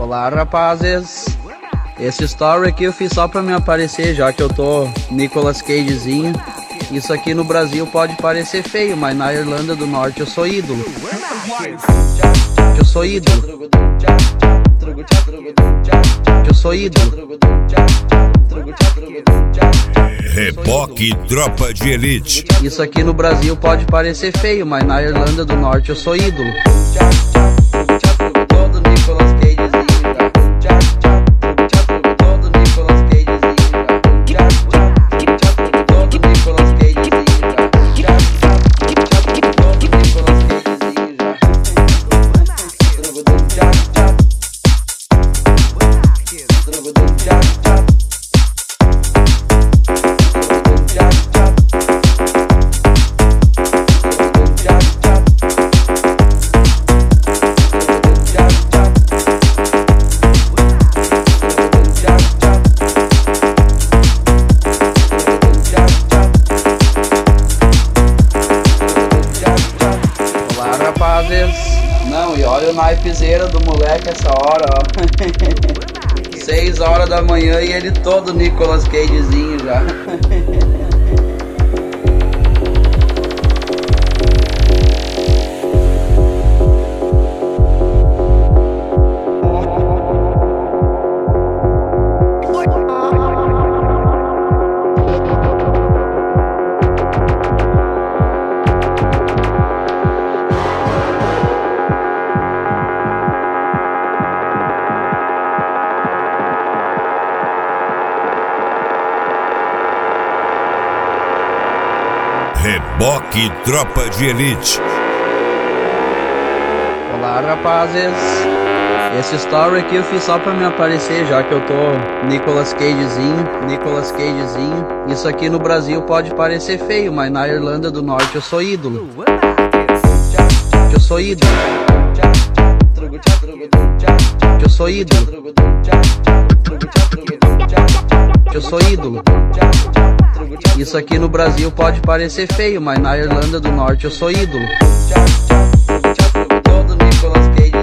Olá, rapazes. Esse story aqui eu fiz só pra me aparecer, já que eu tô Nicolas Cagezinho. Isso aqui no Brasil pode parecer feio, mas na Irlanda do Norte eu sou ídolo. Eu sou ídolo. Eu sou ídolo. Reboque Tropa de Elite. Isso aqui no Brasil pode parecer feio, mas na Irlanda do Norte eu sou ídolo. Todo Nicolas Cagezinho, todo Nicolas Cagezinho, todo Nicolas Cagezinho, todo Nicolas Não, e olha o naipezeira do moleque essa hora, ó. 6 horas da manhã e ele todo Nicolas Cagezinho já. Reboque Tropa de Elite. Olá, rapazes. Esse story aqui eu fiz só pra me aparecer, já que eu tô Nicolas Cagezinho. Isso aqui no Brasil pode parecer feio, mas na Irlanda do Norte eu sou ídolo. Eu sou ídolo. Eu sou ídolo. Eu sou ídolo. Isso aqui no Brasil pode parecer feio, mas na Irlanda do Norte eu sou ídolo. Todo Nicolas Cage.